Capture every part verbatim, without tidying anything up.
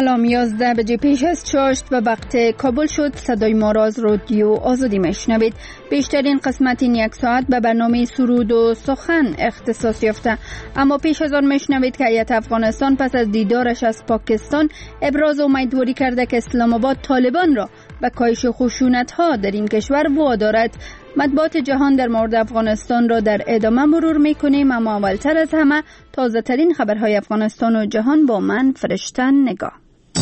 سلام. یازده بجه پیش از چاشت و وقت کابل شد. صدای ما را از رادیو آزادی میشنوید. بیشترین قسمت این یک ساعت به برنامه سرود و سخن اختصاص یافته، اما پیش از آن میشنوید که هیئت افغانستان پس از دیدارش از پاکستان ابراز امیدواری کرده که اسلام آباد طالبان را به کاهش خشونت ها در این کشور وادارد. مطبوعات جهان در مورد افغانستان را در ادامه مرور میکنیم، اما اولتر از همه تازه ترین خبرهای افغانستان و جهان با من فرشته نگاه.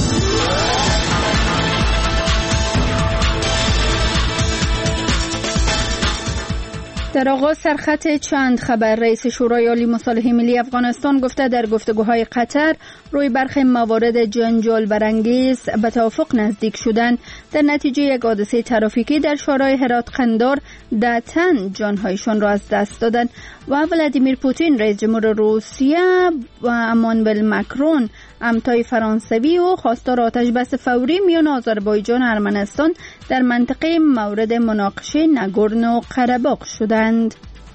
در آغاز سرخط چند خبر. رئیس شورای عالی مصالحه ملی افغانستان گفته در گفتگوهای قطر روی برخی موارد جنجال برانگیز به توافق نزدیک شدند. در نتیجه یک حادثه ترافیکی در شورای هرات قندار ده تن جانهایشان را از دست دادند و ولادیمیر پوتین رئیس جمهور روسیه و امانوئل ماکرون همتای فرانسوی و خواستار آتش بس فوری میان آذربایجان و ارمنستان در منطقه مورد مناقشه ناگورنو قره‌باغ شدند.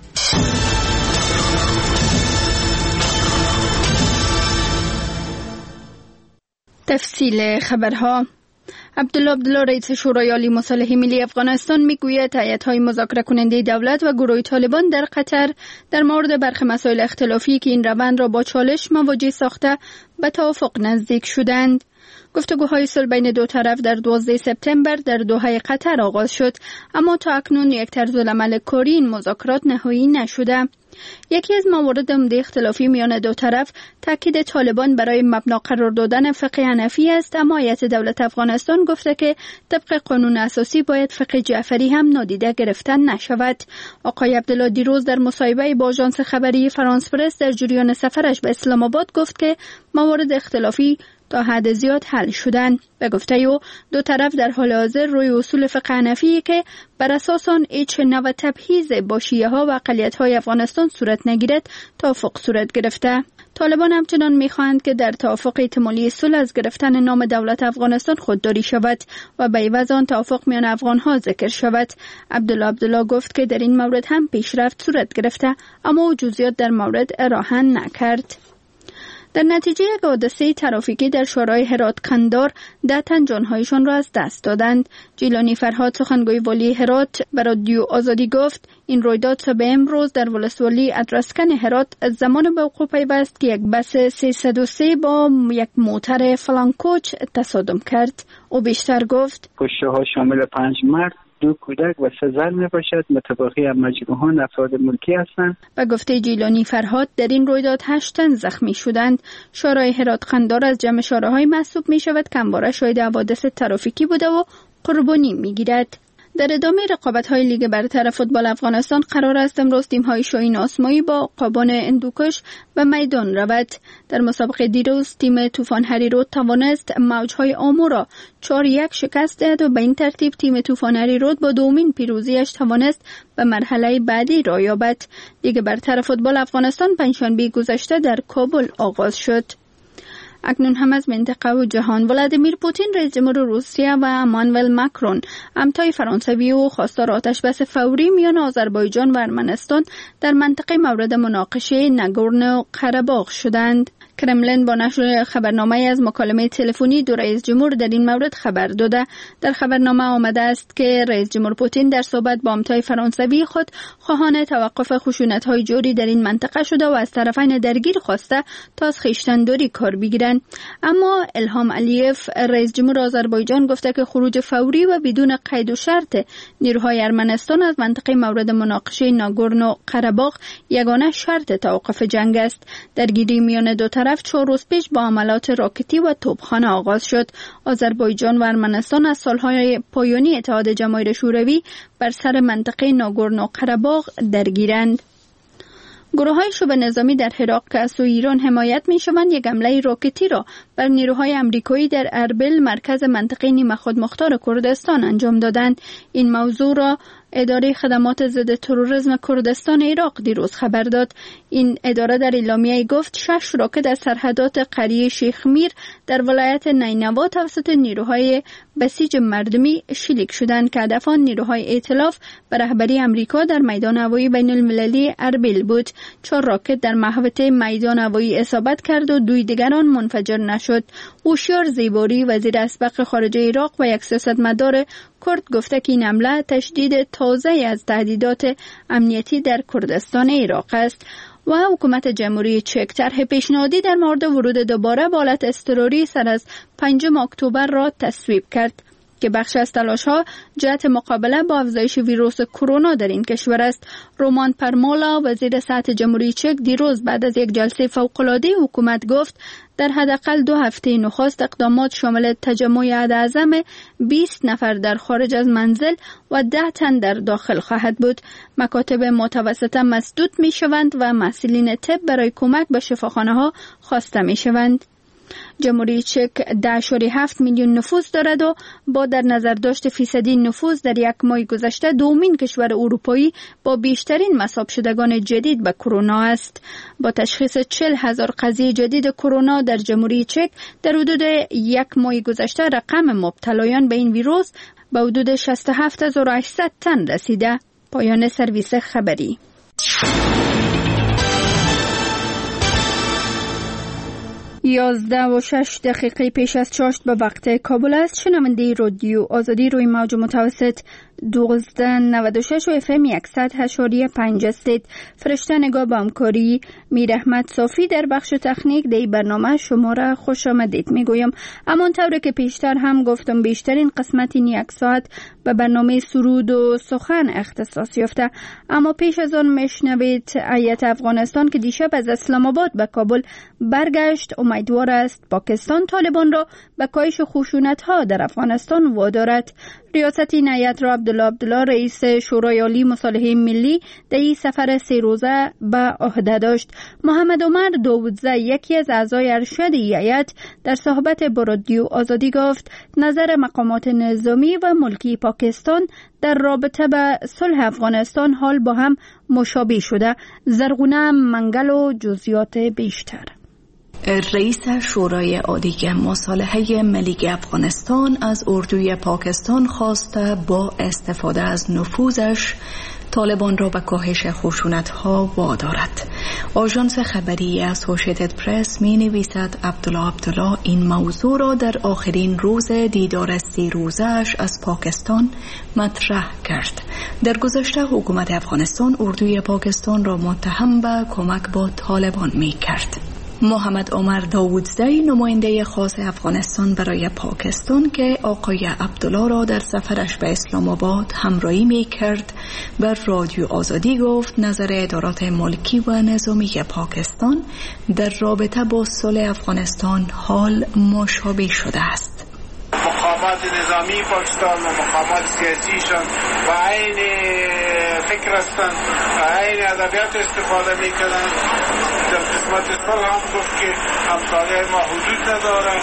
تفصیل خبرها. عبدالله عبدالله رئیس شورای عالی مصالحه ملی افغانستان میگوید هیئت‌های مذاکره کننده دولت و گروه طالبان در قطر در مورد برخی مسائل اختلافی که این روند را با چالش مواجه ساخته به توافق نزدیک شدند. گفتگوهای صلح بین دو طرف در دوازده سپتامبر در دوحه قطر آغاز شد، اما تا اکنون یک طرز العمل کاری این مذاکرات نهایی نشده. یکی از موارد عمده اختلافی میان دو طرف تاکید طالبان برای مبنا قرار دادن فقه حنفی است، اما هیئت دولت افغانستان گفته که طبق قانون اساسی باید فقه جعفری هم نادیده گرفته نشود. آقای عبدالله دیروز در مصاحبه با آژانس خبری فرانس پرس در جریان سفرش به اسلام آباد گفت که موارد اختلافی تا حد زیاد حل شدن. به گفته او دو طرف در حال حاضر روی اصول فقه حنفی که بر اساس آن هیچ نوع تبعیض با شیعه ها و اقلیت های افغانستان صورت نگیرد توافق صورت گرفته. طالبان همچنان می‌خواهند که در توافق احتمالی صلح از گرفتن نام دولت افغانستان خودداری شود و به عوض آن توافق میان افغان‌ها ذکر شود. عبدالله عبدالله گفت که در این مورد هم پیشرفت صورت گرفته، اما او جزئیات در مورد ارائه نکرد. در نتیجه یک حادثه ترافیکی در شورای هرات قندار ده تن جانهایشان را از دست دادند. جیلانی فرهاد سخنگوی والی هرات به رادیو آزادی گفت این رویداد صبح امروز در ولسوالی ادرسکن هرات از زمان به وقوع پیوست که یک بس سیصد و سه با یک موتر فلانکوچ تصادم کرد. او بیشتر گفت کشته ها شامل پنج مرد، دو کودک و سه زن می باشد. متبقی مجروحان افراد ملکی هستند. و گفته جیلانی فرهاد در این رویداد هشت تن زخمی شدند. شورای هرات قندار از جمع شورای محسوب می شود که همواره شاهد حوادث ترافیکی بوده و قربانی می گیرد. در ادامه رقابت‌های لیگ برتر فوتبال افغانستان قرار است امروز تیم‌های شاهین آسمایی با قابان هندوکش به میدان رود. در مسابقه دیروز تیم طوفان هریرود توانست موج‌های آمو را چهار یک شکست دهد و به این ترتیب تیم طوفان هریرود با دومین پیروزیش توانست به مرحله بعدی راه یابد. لیگ برتر فوتبال افغانستان پنجشنبه گذشته در کابل آغاز شد. اکنون هم از منطقه و جهان. ولادیمیر پوتین رئیس جمهور روسیه و امانوئل ماکرون همتای فرانسوی و خواستار آتش بس فوری میان آذربایجان و ارمنستان در منطقه مورد مناقشه ناگورنو قره‌باغ شدند. کرملین با نشر خبرنامه از مکالمه تلفنی دو رئیس جمهور در این مورد خبر داده. در خبرنامه آمده است که رئیس جمهور پوتین در صحبت با همتای فرانسوی خود خواهان توقف خشونت‌های جوری در این منطقه شده و از طرفین درگیر خواسته تا از خویشتن‌داری کار بگیرند. اما الهام علیف رئیس جمهور آذربایجان گفته که خروج فوری و بدون قید و شرط نیروهای ارمنستان از منطقه مورد مناقشه ناگورنو قره‌باغ یگانه شرط توقف جنگ است. درگیری میان دو طرف چهار روز پیش با حملات راکتی و توپخانه آغاز شد. آذربایجان و ارمنستان از سالهای پایانی اتحاد جماهیر شوروی بر سر منطقه ناگورنو قره‌باغ درگیرند. گروه‌های شبه نظامی در عراق که از سوی ایران حمایت می‌شوند یک حمله راکتی را بر نیروهای آمریکایی در اربیل مرکز منطقه نیمه خودمختار کردستان انجام دادند. این موضوع را اداره خدمات ضد تروریسم کردستان عراق دیروز خبر داد. این اداره در اعلامیه گفت شش راکت از سرحدات قریه شیخ میر در ولایت نینوا توسط نیروهای بسیج مردمی شلیک شدند که هدف آن نیروهای ائتلاف به رهبری امریکا در میدان هوایی بین المللی اربیل بود. چهار راکت در محوطه میدان هوایی اصابت کرد و دوی دیگران منفجر نشد. هوشیار زیباری وزیر اسبق خارجه عراق و یک سیاستمدار کرد گفته که این حمله تشدید تازه از تهدیدات امنیتی در کردستان عراق است. و حکومت جمهوری چک طرح پیشنهادی در مورد ورود دوباره به حالت اضطراری سر از پنجم اکتبر را تصویب کرد که بخش از تلاش‌ها جهت مقابله با افزایش ویروس کرونا در این کشور است. رومان پرمولا وزیر صحت جمهوری چک دیروز بعد از یک جلسه فوق‌العاده حکومت گفت در حداقل دو هفته نخست اقدامات شامل تجمع عدداعظم بیست نفر در خارج از منزل و ده تن در داخل خواهد بود. مکاتب متوسطه مسدود می شوند و مسئولین طب برای کمک به شفاخانه‌ها خواسته می شوند. جمهوری چک ده ممیز هفت میلیون نفوس دارد و با در نظر داشت فیصدی نفوس در یک ماه گذشته دومین کشور اروپایی با بیشترین مصاب شدگان جدید به کرونا است. با تشخیص چهل هزار قضیه جدید کرونا در جمهوری چک در حدود یک ماه گذشته رقم مبتلایان به این ویروس به حدود شصت و هفت هزار و هشتصد تن رسیده. پایان سرویس خبری. یازده و شش دقیقه پیش از چاشت به وقت کابل است. شنونده رادیو آزادی روی موج متوسط دوازده نود و شش و اف ام صد و پنج هستید. فرشته نگاه به همکاری میر احمد صافی در بخش تکنیک در برنامه شما را خوش آمدید میگویم. همانطور که پیشتر هم گفتم بیشترین قسمت این یک ساعت به برنامه سرود و سخن اختصاص یافته، اما پیش از آن میشنوید هیئت افغانستان که دیشب از اسلام آباد به کابل برگشت امیدوار است پاکستان طالبان را به کاهش خشونت‌ها در افغانستان وادارد. ریاست این هیئت را عبدالله عبدالله رئیس شورای عالی مصالحه ملی در این سفر سه روزه به عهده داشت. محمد عمر داودزی یکی از اعضای ارشد این هیئت در صحبت با رادیو آزادی گفت نظر مقامات نظامی و ملکی پاکستان در رابطه به صلح افغانستان حال با هم مشابه شده. زرغونه منگل و جزئیات بیشتر. رئیس شورای عالی مصالحه ملی افغانستان از اردوی پاکستان خواسته با استفاده از نفوذش طالبان را به کاهش خشونت‌ها وادارد. آژانس خبری اسوسییتد پرس می نویسد عبدالله عبدالله این موضوع را در آخرین روز دیدار سی روزه‌اش از پاکستان مطرح کرد. در گذشته حکومت افغانستان اردوی پاکستان را متهم به کمک با طالبان می کرد. محمد عمر داودزی نماینده خاص افغانستان برای پاکستان که آقای عبدالله را در سفرش به اسلام آباد همراهی می کرد بر رادیو آزادی گفت نظر ادارات ملکی و نظامی پاکستان در رابطه با صلح افغانستان حال مشابه شده است. مقامات نظامی پاکستان و مقامات سیاسیشان و عین فکر هستند و عین ادبیات استفاده میکنند. در قسمت صلح هم گفت که همکاری ما حدود نداره،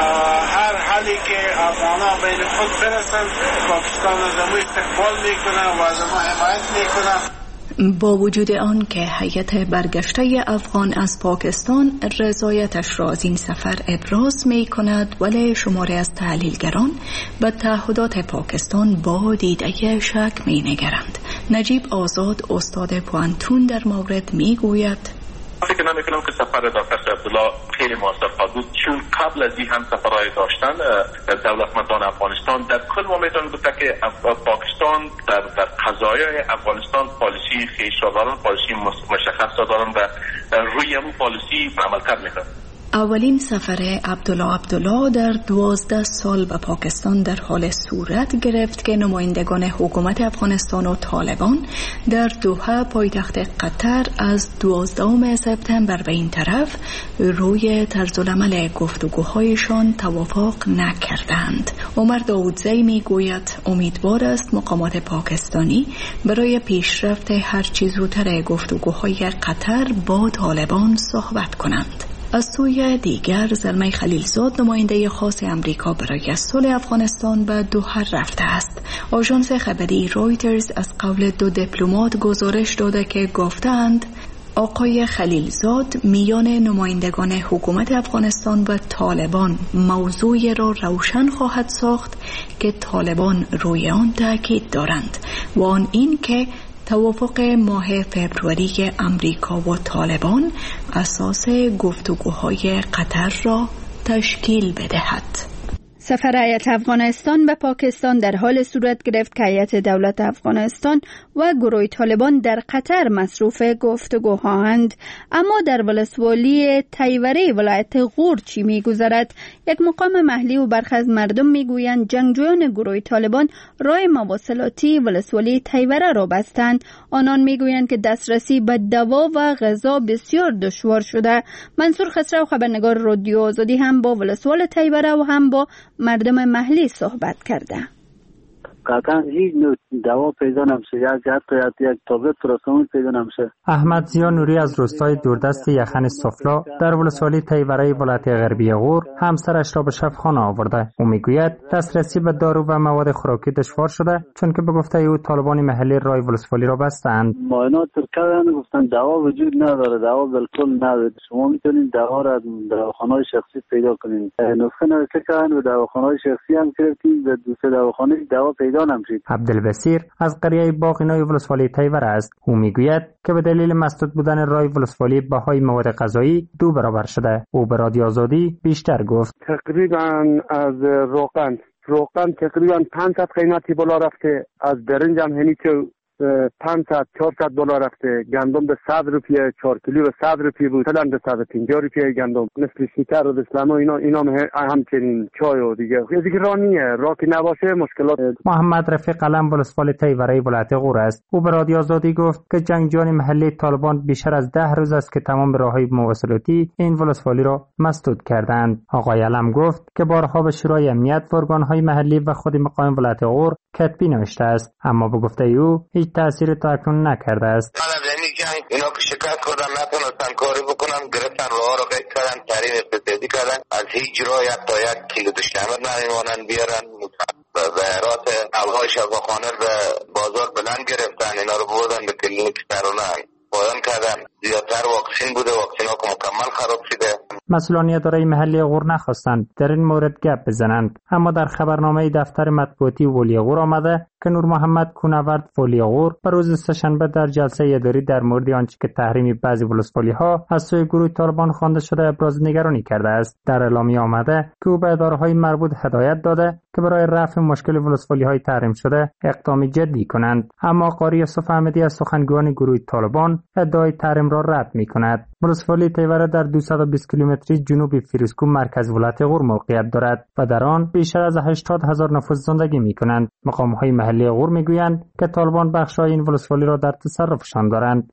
هر حالی که افغانان بین خود برسند پاکستان از ما استقبال میکنه و از ما حمایت میکنه. با وجود آن که هیئت برگشته افغان از پاکستان رضایتش را از این سفر ابراز می کند، ولی شماری از تحلیلگران به تعهدات پاکستان با دیده شک می نگرند. نجیب آزاد استاد پوانتون در مورد می گوید فکر نمی کنم که سفر دکتر عبدالله خیلی موثر بود، چون قبل از این هم سفرهای داشتن دولتمندان افغانستان. در کل ما میتونیم گفت که پاکستان در در قضایای افغانستان پالیسی خیش را دارن، پالیسی مشخص را دارن و روی اون پالیسی عملکرد میکنن. اولین سفر عبدالله عبدالله در دوازده سال به پاکستان در حال صورت گرفت که نمایندگان حکومت افغانستان و طالبان در دوحه پایتخت قطر از دوازدهم سپتامبر به این طرف روی طرزالعمل گفتگوهایشان توافق نکردند. عمر داودزی می گوید امیدوار است مقامات پاکستانی برای پیشرفت هرچی زودتر گفتگوهای قطر با طالبان صحبت کنند. از سوی دیگر زلمه خلیلزاد نماینده خاص امریکا برای صلح افغانستان به دوحه رفته است. آژانس خبری رویترز از قول دو دیپلمات گزارش داده که گفتند آقای خلیلزاد میان نمایندگان حکومت افغانستان و طالبان موضوعی را روشن خواهد ساخت که طالبان روی آن تاکید دارند و آن این که توافق ماه فبروری امریکا و طالبان اساس گفتگوهای قطر را تشکیل بدهد. سفر هیئت افغانستان به پاکستان در حال صورت گرفت که هیئت دولت افغانستان و گروه طالبان در قطر مصروف گفتگوهاند. اما در ولسوالی تیوره ولایت غور چی می‌گذرد؟ یک مقام محلی و برخی از مردم میگویند جنگجویان گروه طالبان راه مواصلاتی ولسوالی تیوره را بستند. آنان میگویند که دسترسی به دوا و غذا بسیار دشوار شده. منصور خسرو خبرنگار رادیو آزادی هم با ولسوال تیوره و هم با مردم محلی صحبت کرده. قطعا هیچ نوع دوا پیدا نمیشه، یک حتی یک تابلت پراسامون پیدا نمیشه. احمد زیا نوری از روستای دوردست یخن سفلا در ولسوالی تیوره ولایت غربی غور همسرش را به شفاخانه آورده. او میگوید دسترسی به دارو و مواد خوراکی دشوار شده چون که به گفته او طالبان محلی راه ولسوالی را بستند. معاینات کردن گفتن دوا وجود نداره، دوا بالکل نداره. شما میتونید دوا را دواخانه‌های شخصی پیدا کنید. نسخه نوشته کردن و دواخانه‌های شخصی هم گرفتیم، به دوسه دواخانه دوا پیدا نمیشه. عبدالبصیر از قریه باقینای ولسوالی تیوره است. او میگوید که به دلیل مسدود بودن راه ولسوالی بهای مواد غذایی دو برابر شده. او به رادیو آزادی بیشتر گفت. تقریبا از روغن روغن تقریبا پانصد قیمتی بالا رفته، از برنج هم هنی که پانصد چهارصد دلار رفته، گندم به صد روپیه، چهار کیلو به صد روپیه بود، مثلا به صد و پنجاه روپیه گندم، مثل شکر و اسلام و اینا اینا همچنین چای و دیگه دیگه راه نیه، راه که نباشه مشکلات. محمد رفیق قلم ولسوالی تیوره ولایت غور است. او به رادیو آزادی گفت که جنگجویان محلی طالبان بیشتر از ده روز است که تمام راههای مواصلاتی این ولسوالی را مسدود کردند. آقای علم گفت که بارها به شورای امنیت و ارگان‌های محلی و خود مقام ولایت غور کتبی نوشته است، اما به گفته او هیچ تأثیری تا اکنون نکرده است. من از این جنگ اینا که شکست خوردن نتونستن کاری بکنن، گرفتن راه رو قید کردن، تحریم اقتصادی کردن، از هیچ جای حتی یک کیلو دشمن نمیمونن بیارن، ظاهرات الهای شفاخانه به بازار بلند گرفتن، اینا رو بردن به کلینیک سرونن پایان کردن. زیادتر واکسین بوده، واکسین ها که مکمل خراب شده. مسئولان اداره محلی غور نخواستند در این مورد گپ بزنند، اما در خبرنامه دفتر مطبوعاتی ولی غور آمده که نور محمد کونورد ولی غور به روز سه‌شنبه در جلسه اداری در مورد آنچه که تحریم بعضی ولسوالی ها از سوی گروه طالبان خوانده شده ابراز نگرانی کرده است. در اعلامیه آمده که او به اداره‌های مربوط هدایت داده که برای رفع مشکل ولسوالی های تحریم شده اقدامی جدی کنند، اما قاری یوسف احمدی از سخنگوان گروه طالبان ادعای تحریم را رد می‌کند. ولسوالی تیوره در دویست و بیست کیلومتری جنوب فیروزکوه مرکز ولایت غور موقعیت دارد و در آن بیشتر از هشتاد هزار نفر زندگی می‌کنند. مقام‌های محلی غور می‌گویند که طالبان بخش‌های این ولسوالی را در تصرفشان دارند.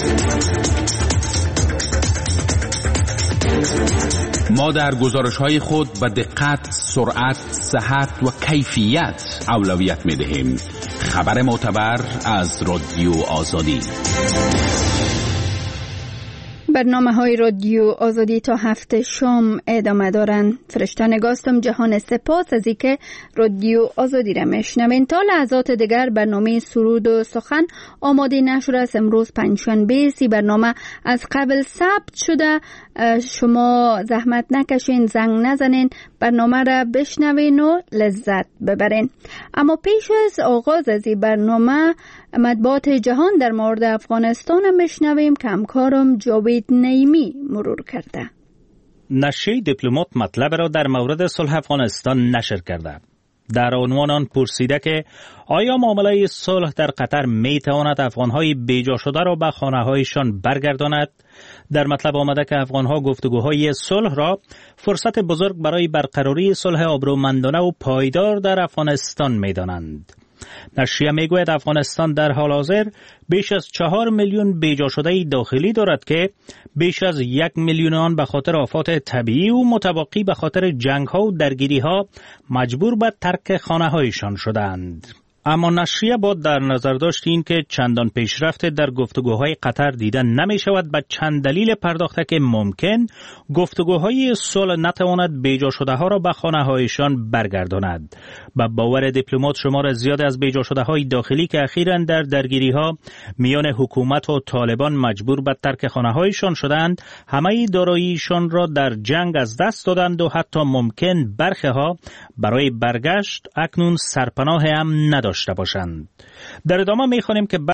ما در گزارش‌های خود به دقت، سرعت، صحت و کیفیت اولویت می‌دهیم. خبر معتبر از رادیو آزادی. برنامه های رادیو آزادی تا هفته شام ادامه دارند. فرشته نگاستم جهان سپاس از اینکه رادیو آزادی را میشنوین. تا لحظات دیگر برنامه سرود و سخن آماده نشده است. امروز پنجشنبه سی برنامه از قبل ثبت شده. شما زحمت نکشین، زنگ نزنین، برنامه را بشنوین و لذت ببرین. اما پیش از آغاز از این برنامه مطبوعات جهان در مورد افغانستان هم بشنویم که همکارم جاوید نعیمی مرور کرده. نشریه دیپلمات مطلب را در مورد صلح افغانستان نشر کرده. در عنوان آن پرسیده که آیا معامله صلح در قطر می تواند افغانهای بیجا شده را به خانه‌هایشان برگرداند؟ در مطلب آمده که افغانها گفتگوهای صلح را فرصت بزرگ برای برقراری صلح آبرومندانه و پایدار در افغانستان می دانند. نشریه میگوید افغانستان در حال حاضر بیش از چهار میلیون بیجا شده داخلی دارد که بیش از یک میلیون آن به خاطر آفات طبیعی و متباقی به خاطر جنگ ها و درگیری ها مجبور به ترک خانه هایشان شدند. اما نشریه با در نظر داشت این که چندان پیشرفت در گفتگوهای قطر دیده نمی شود به چند دلیل پرداخته که ممکن گفتگوهای صلح نتواند بیجا شده ها را به خانه هایشان برگرداند. به باور دیپلمات شمار زیاد از بیجا شده های داخلی که اخیراً در درگیری ها میان حکومت و طالبان مجبور به ترک خانه هایشان شدند، همه داراییشان را در جنگ از دست دادند و حتی ممکن برخی ها برای برگشت اکنون سرپناه هم نداشته باشند. در ادامه می‌خوانیم که